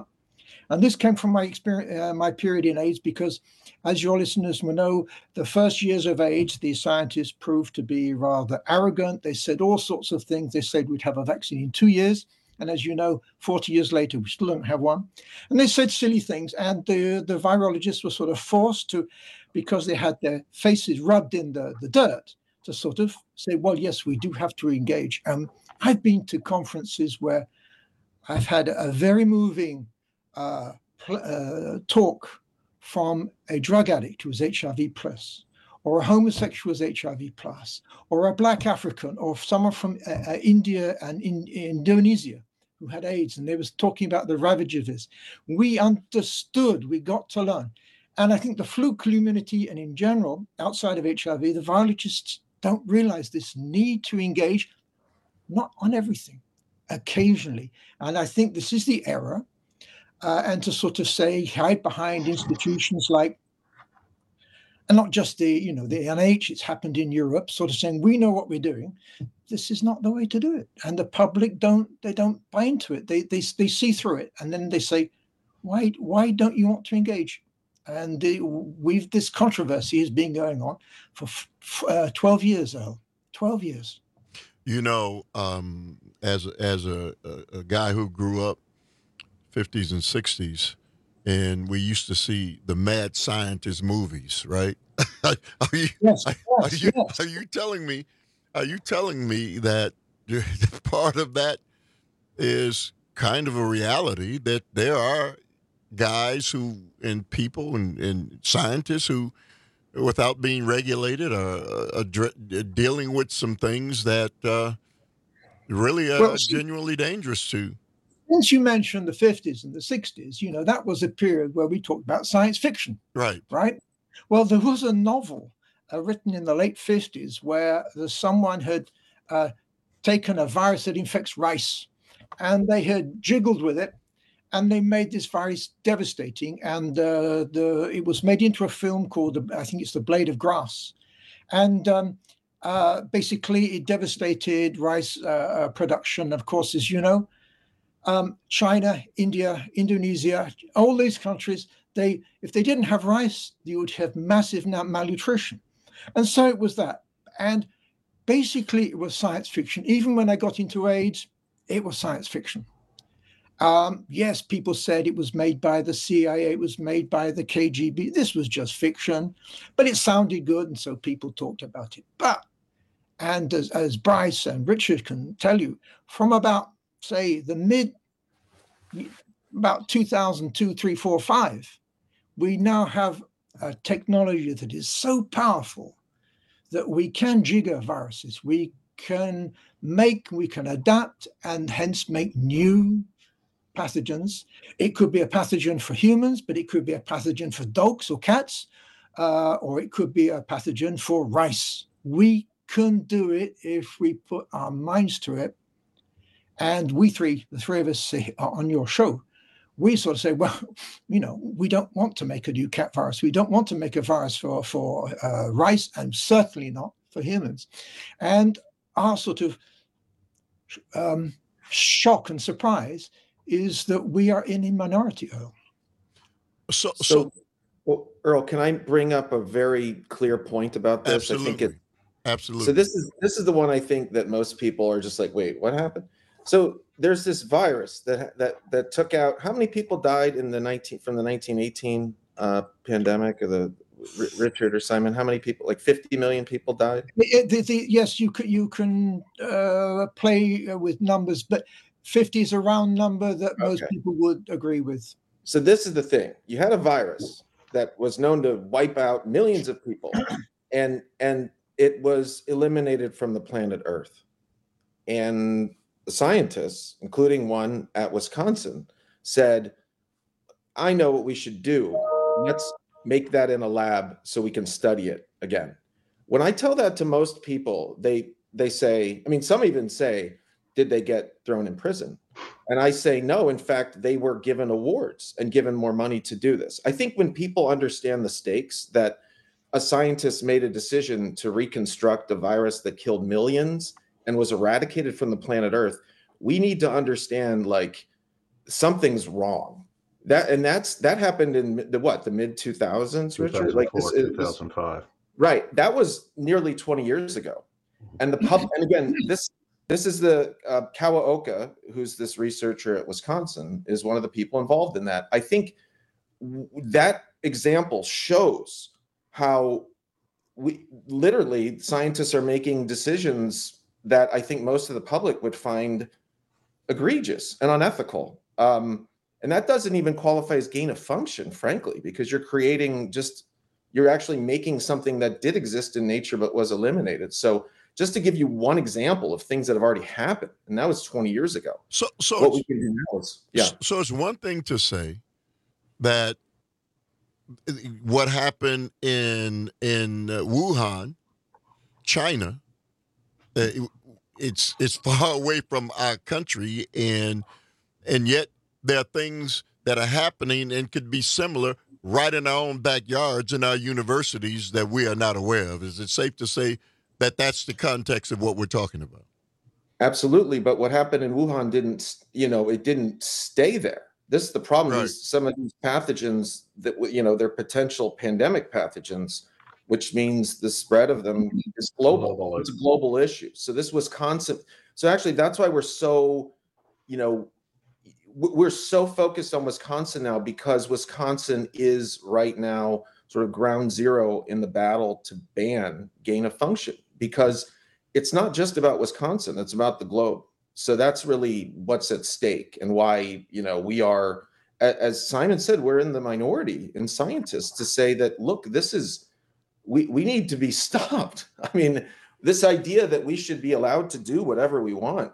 And this came from my experience, my period in AIDS, because as your listeners will know, the first years of AIDS, the scientists proved to be rather arrogant. They said all sorts of things. They said we'd have a vaccine in 2 years. And as you know, 40 years later, we still don't have one. And they said silly things. And the virologists were sort of forced to, because they had their faces rubbed in the dirt, to sort of say, well, yes, we do have to engage. I've been to conferences where I've had a very moving talk from a drug addict who was HIV plus, or a homosexual who was HIV plus, or a Black African, or someone from India and Indonesia who had AIDS, and they was talking about the ravage of this. We understood, we got to learn. And I think the flu community, and in general, outside of HIV, the virologists don't realize this need to engage, not on everything, occasionally. And I think this is the error. And to sort of say, hide behind institutions like, and not just the NIH, it's happened in Europe, sort of saying, we know what we're doing. This is not the way to do it. And the public don't buy into it. They see through it. And then they say, why don't you want to engage? And this controversy has been going on for 12 years, Earl. 12 years. You know, as a guy who grew up 50s and 60s, and we used to see the mad scientist movies, right? Are you telling me that part of that is kind of a reality, that there are guys who, and people and scientists who, without being regulated, are dealing with some things that really are genuinely dangerous to? Since you mentioned the 50s and the 60s, that was a period where we talked about science fiction. Right. Right? Well, there was a novel written in the late 50s where someone had taken a virus that infects rice, and they had jiggled with it, and they made this virus devastating. And it was made into a film called, I think it's The Blade of Grass. And basically, it devastated rice production, of course, as you know. China, India, Indonesia, all these countries, if they didn't have rice, you would have massive malnutrition. And so it was that. And basically, it was science fiction. Even when I got into AIDS, it was science fiction. Yes, people said it was made by the CIA, it was made by the KGB. This was just fiction, but it sounded good, and so people talked about it. But, and as Bryce and Richard can tell you, from about, say, about 2002, 3, 4, 5, we now have a technology that is so powerful that we can jigger viruses. We can adapt, and hence make new pathogens. It could be a pathogen for humans, but it could be a pathogen for dogs or cats, or it could be a pathogen for rice. We can do it if we put our minds to it. And the three of us say, on your show, we sort of say, well, we don't want to make a new cat virus. We don't want to make a virus for rice, and certainly not for humans. And our sort of shock and surprise is that we are in a minority, Earl. Well, Earl, can I bring up a very clear point about this? Absolutely. Absolutely. So this is the one I think that most people are just like, wait, what happened? So there's this virus that took out, how many people died from the 1918 pandemic, or the Richard or Simon? How many people? Like 50 million people died. Yes, you can play with numbers, but 50 is a round number that most people would agree with. So this is the thing: you had a virus that was known to wipe out millions of people, and it was eliminated from the planet Earth, and the scientists, including one at Wisconsin, said, I know what we should do. Let's make that in a lab so we can study it again. When I tell that to most people, they say, I mean, some even say, did they get thrown in prison? And I say, no, in fact, they were given awards and given more money to do this. I think when people understand the stakes, that a scientist made a decision to reconstruct a virus that killed millions and was eradicated from the planet Earth, we need to understand, like, something's wrong. That happened in the mid 2000s, Richard? Like 2005. Right. That was nearly 20 years ago. And and again, this is the Kawaoka, who's this researcher at Wisconsin, is one of the people involved in that. I think that example shows how scientists are making decisions that I think most of the public would find egregious and unethical. And that doesn't even qualify as gain of function, frankly, because you're actually making something that did exist in nature but was eliminated. So just to give you one example of things that have already happened, and that was 20 years ago. So what we can do now is, So it's one thing to say that what happened in Wuhan, China, it's far away from our country, and yet there are things that are happening and could be similar right in our own backyards in our universities that we are not aware of. Is it safe to say that that's the context of what we're talking about? Absolutely. But what happened in Wuhan didn't stay there. This is the problem. Right. Is some of these pathogens that, they're potential pandemic pathogens, which means the spread of them is global. It's a global issue. So this Wisconsin. So actually, that's why we're so focused on Wisconsin now, because Wisconsin is right now sort of ground zero in the battle to ban gain of function, because it's not just about Wisconsin, it's about the globe. So that's really what's at stake, and why, we are, as Simon said, we're in the minority in scientists to say that, look, we need to be stopped. I mean, this idea that we should be allowed to do whatever we want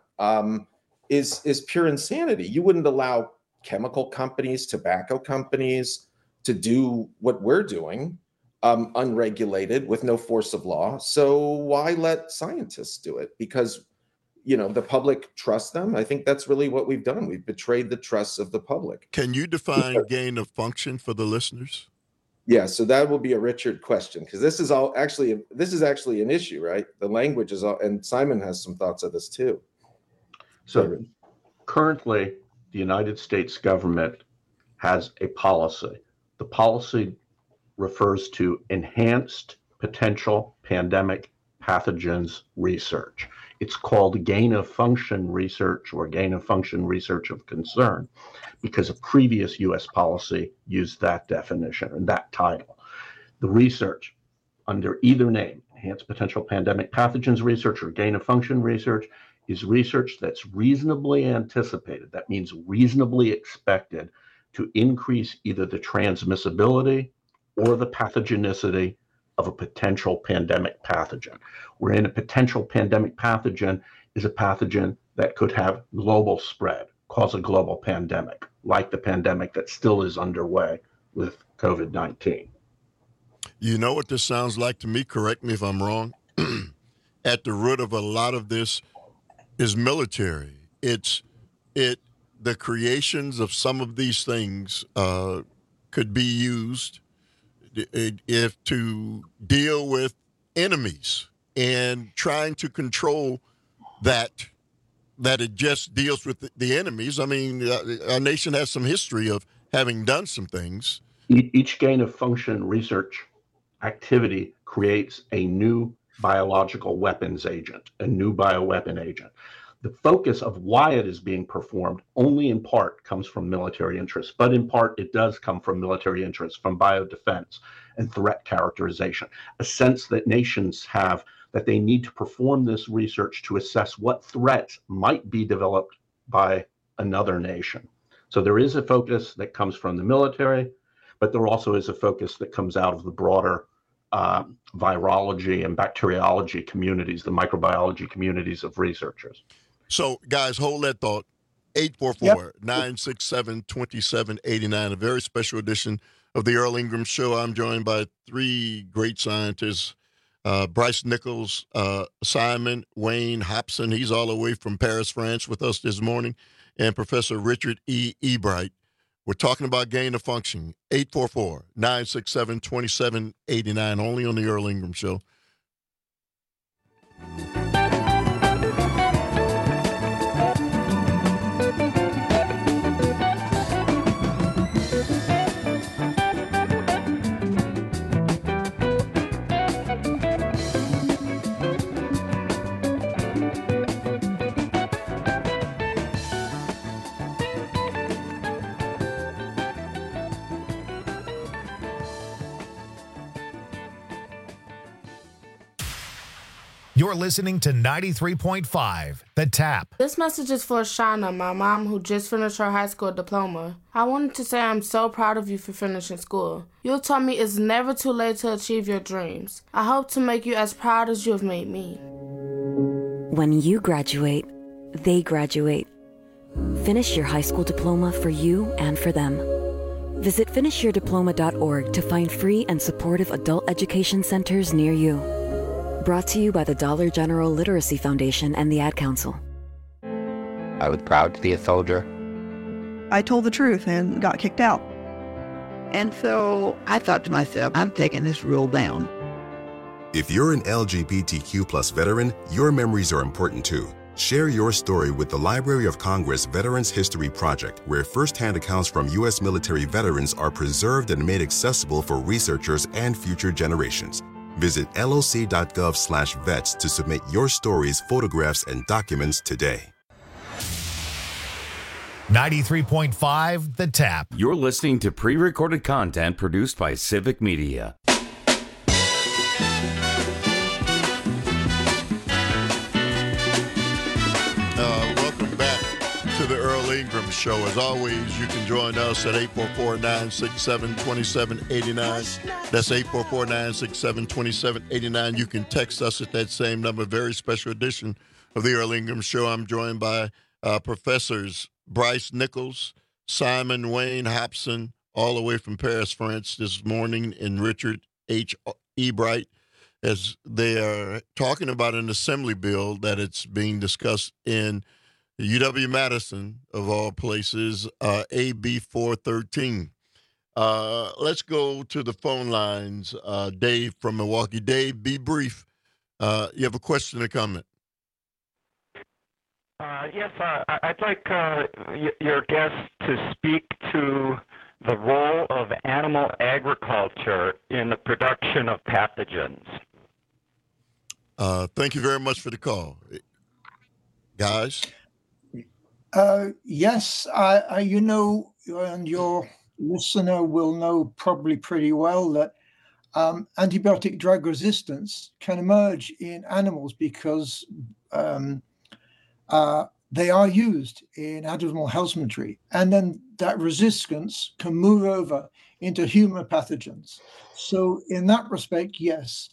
is pure insanity. You wouldn't allow chemical companies, tobacco companies to do what we're doing unregulated with no force of law. So why let scientists do it? Because, the public trusts them. I think that's really what we've done. We've betrayed the trust of the public. Can you define gain of function for the listeners? Yeah, so that will be a Richard question, because this is actually an issue, right? The language is all, and Simon has some thoughts of this too. So currently, the United States government has a policy. The policy refers to enhanced potential pandemic pathogens research. It's called gain of function research, or gain of function research of concern, because a previous U.S. policy used that definition and that title. The research under either name, enhanced potential pandemic pathogens research or gain of function research, is research that's reasonably anticipated. That means reasonably expected to increase either the transmissibility or the pathogenicity of a potential pandemic pathogen. Wherein a potential pandemic pathogen is a pathogen that could have global spread, cause a global pandemic, like the pandemic that still is underway with COVID-19. You know what this sounds like to me? Correct me if I'm wrong. At the root of a lot of this is military. The creations of some of these things could be used if to deal with enemies, and trying to control that it just deals with the enemies. I mean, our nation has some history of having done some things. Each gain of function research activity creates a new biological weapons agent, a new bioweapon agent. The focus of why it is being performed only in part comes from military interests, but in part it does come from military interests, from biodefense and threat characterization, a sense that nations have that they need to perform this research to assess what threats might be developed by another nation. So there is a focus that comes from the military, but there also is a focus that comes out of the broader virology and bacteriology communities, the microbiology communities of researchers. So, guys, hold that thought. 844-967-2789, a very special edition of the Earl Ingram Show. I'm joined by three great scientists, Bryce Nichols, Simon Wayne Hobson. He's all the way from Paris, France with us this morning, and Professor Richard E. Ebright. We're talking about gain of function. 844-967-2789, only on the Earl Ingram Show. You're listening to 93.5, The Tap. This message is for Shauna, my mom, who just finished her high school diploma. I wanted to say I'm so proud of you for finishing school. You taught me it's never too late to achieve your dreams. I hope to make you as proud as you have made me. When you graduate, they graduate. Finish your high school diploma for you and for them. Visit finishyourdiploma.org to find free and supportive adult education centers near you. Brought to you by the Dollar General Literacy Foundation and the Ad Council. I was proud to be a soldier. I told the truth and got kicked out. And so I thought to myself, I'm taking this rule down. If you're an LGBTQ+ veteran, your memories are important too. Share your story with the Library of Congress Veterans History Project, where firsthand accounts from U.S. military veterans are preserved and made accessible for researchers and future generations. Visit loc.gov/vets to submit your stories, photographs, and documents today. 93.5 The Tap. You're listening to pre-recorded content produced by Civic Media. Welcome back to the Earl Ingram Show. As always, you can join us at 844-967-2789. That's 844-967-2789. You can text us at that same number. Very special edition of the Earl Ingram Show. I'm joined by Professors Bryce Nichols, Simon Wayne Hobson, all the way from Paris, France this morning, and Richard H. Ebright, as they are talking about an assembly bill that it's being discussed in UW-Madison, of all places, AB 413. Let's go to the phone lines. Dave from Milwaukee. Dave, be brief. You have a question or comment? Yes, I'd like your guest to speak to the role of animal agriculture in the production of pathogens. Thank you very much for the call. Guys? Yes, you know, and your listener will know probably pretty well that antibiotic drug resistance can emerge in animals because they are used in animal husbandry, and then that resistance can move over into human pathogens. So in that respect, yes.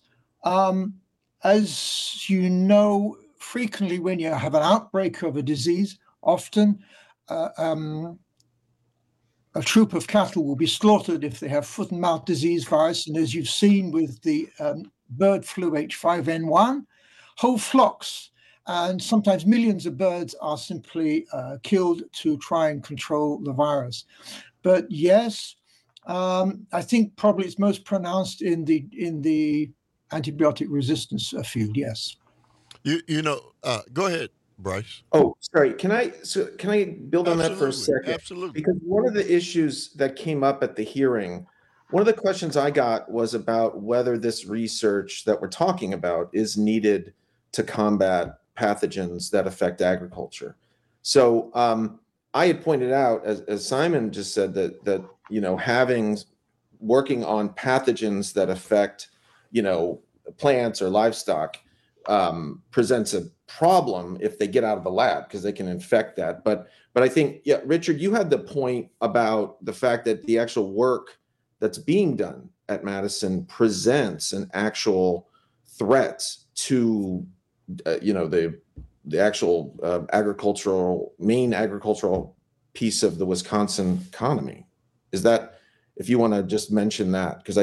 As you know, frequently when you have an outbreak of a disease, often a troop of cattle will be slaughtered if they have foot and mouth disease virus. And as you've seen with the bird flu H5N1, whole flocks and sometimes millions of birds are simply killed to try and control the virus. But yes, I think probably it's most pronounced in the antibiotic resistance field. Yes. You know, go ahead, Bryce. Oh, sorry. Can I build on that for a second? Absolutely. Because one of the issues that came up at the hearing, one of the questions I got was about whether this research that we're talking about is needed to combat pathogens that affect agriculture. So I had pointed out, as Simon just said, that you know, working on pathogens that affect, you know, plants or livestock presents a problem if they get out of the lab, because they can infect that. But I think, yeah, Richard, you had the point about the fact that the actual work that's being done at Madison presents an actual threat to you know, the actual main agricultural piece of the Wisconsin economy. Is that, if you want to just mention that, because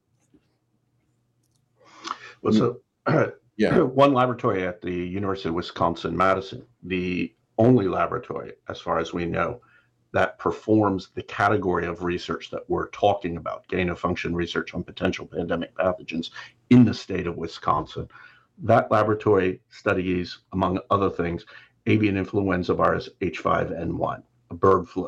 one laboratory at the University of Wisconsin-Madison, the only laboratory, as far as we know, that performs the category of research that we're talking about, gain-of-function research on potential pandemic pathogens in the state of Wisconsin. That laboratory studies, among other things, avian influenza virus H5N1, a bird flu.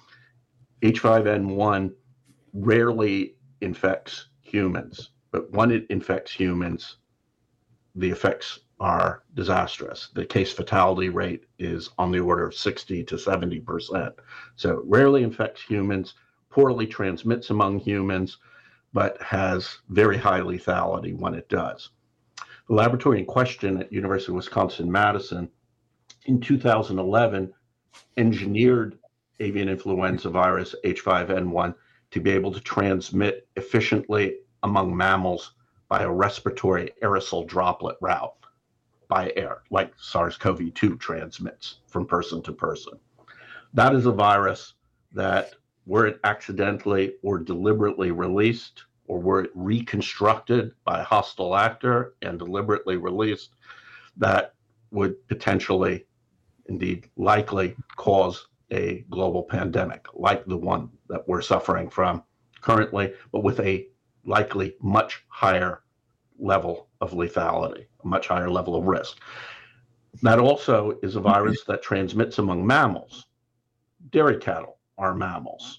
H5N1 rarely infects humans, but when it infects humans, the effects are disastrous. The case fatality rate is on the order of 60 to 70%. So it rarely infects humans, poorly transmits among humans, but has very high lethality when it does. The laboratory in question at University of Wisconsin-Madison in 2011 engineered avian influenza virus H5N1 to be able to transmit efficiently among mammals by a respiratory aerosol droplet route by air, like SARS-CoV-2 transmits from person to person. That is a virus that, were it accidentally or deliberately released, or were it reconstructed by a hostile actor and deliberately released, that would potentially, indeed likely, cause a global pandemic like the one that we're suffering from currently, but with a likely much higher level of lethality, a much higher level of risk. That also is a virus that transmits among mammals. Dairy cattle are mammals.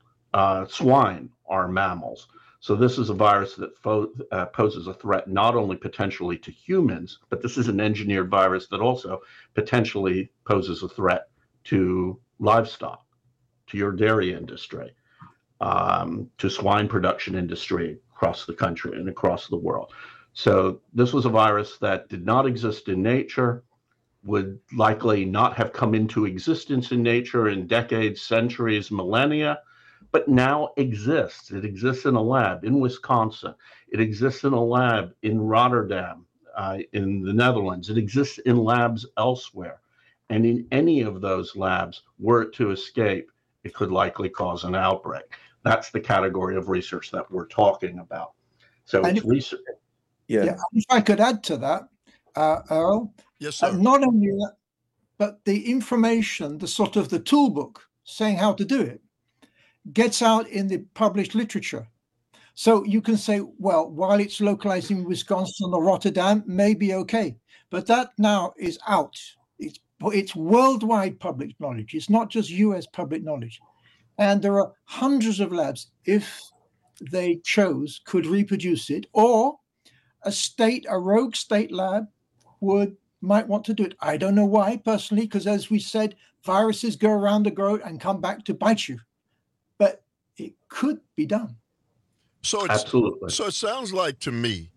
Swine are mammals. So this is a virus that poses a threat not only potentially to humans, but this is an engineered virus that also potentially poses a threat to livestock, to your dairy industry, to swine production industry across the country and across the world. So this was a virus that did not exist in nature, would likely not have come into existence in nature in decades, centuries, millennia, but now exists. It exists in a lab in Wisconsin. It exists in a lab in Rotterdam, in the Netherlands. It exists in labs elsewhere. And in any of those labs, were it to escape, it could likely cause an outbreak. That's the category of research that we're talking about. So it's research. Yeah. If I could add to that, Earl. Yes, sir. Not only that, but the information, the sort of the toolbook saying how to do it, gets out in the published literature. So you can say, well, while it's localized in Wisconsin or Rotterdam, maybe okay. But that now is out. It's worldwide public knowledge. It's not just US public knowledge. And there are hundreds of labs, if they chose, could reproduce it, or a rogue state lab might want to do it. I don't know why, personally, because as we said, viruses go around the globe and come back to bite you. But it could be done. So absolutely. So it sounds like to me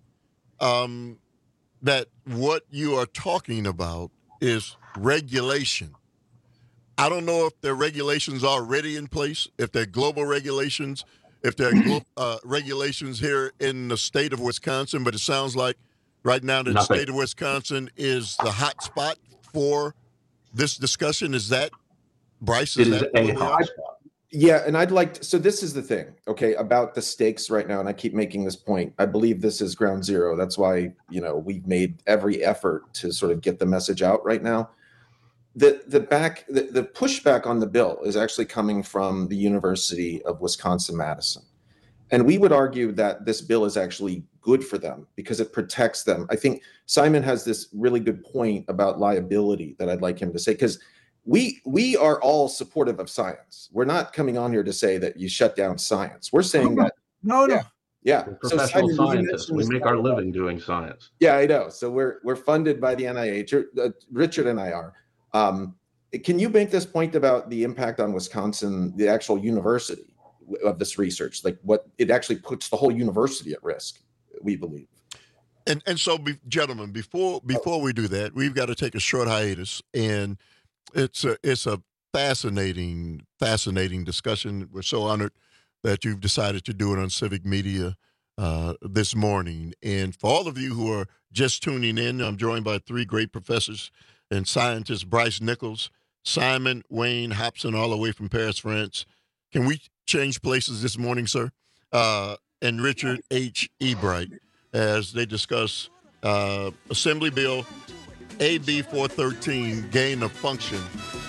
that what you are talking about is regulation. I don't know if there are regulations already in place, if they're global regulations, if there are regulations here in the state of Wisconsin, but it sounds like right now the state of Wisconsin is the hot spot for this discussion. Is that, Bryce? It is a hot spot. Yeah, and I'd like to, so this is the thing, okay, about the stakes right now, and I keep making this point. I believe this is ground zero. That's why, we've made every effort to sort of get the message out right now. The pushback on the bill is actually coming from the University of Wisconsin-Madison. And we would argue that this bill is actually good for them because it protects them. I think Simon has this really good point about liability that I'd like him to say, because we are all supportive of science. We're not coming on here to say that you shut down science. We're saying that. No. Yeah. We're professional scientists. We make our living doing science. Yeah, I know. So we're funded by the NIH. Richard and I are. Can you make this point about the impact on Wisconsin, the actual university of this research, like what it actually puts the whole university at risk, we believe? And so, gentlemen, before we do that, we've got to take a short hiatus, and it's a fascinating discussion. We're so honored that you've decided to do it on Civic Media this morning. And for all of you who are just tuning in, I'm joined by three great professors and scientists: Bryce Nichols, Simon Wayne Hobson, all the way from Paris, France. Can we change places this morning, sir? And Richard H. Ebright, as they discuss Assembly Bill AB 413, gain of function.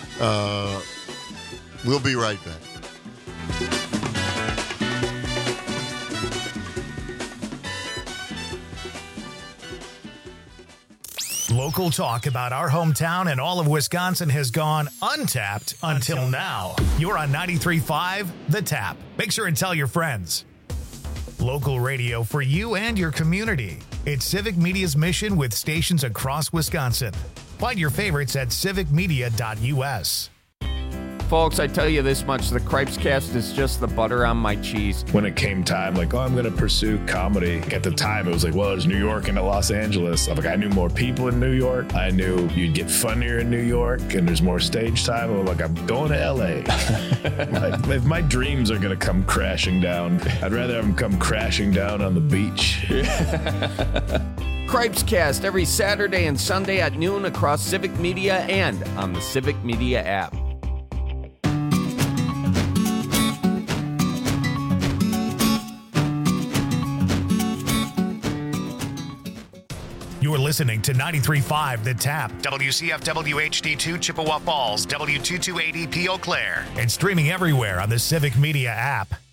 We'll be right back. Local talk about our hometown and all of Wisconsin has gone untapped until now. You're on 93.5 The Tap. Make sure and tell your friends. Local radio for you and your community. It's Civic Media's mission with stations across Wisconsin. Find your favorites at civicmedia.us. Folks, I tell you this much, the Cripescast is just the butter on my cheese. When it came time, like, I'm going to pursue comedy. At the time, it was like, well, there's New York and Los Angeles. I'm like, I knew more people in New York. I knew you'd get funnier in New York, and there's more stage time. I'm like, I'm going to L.A. Like, if my dreams are going to come crashing down, I'd rather have them come crashing down on the beach. Cripescast every Saturday and Sunday at noon across Civic Media and on the Civic Media app. You're listening to 93.5 The Tap, WCFW HD2 Chippewa Falls, W228EP Eau Claire, and streaming everywhere on the Civic Media app.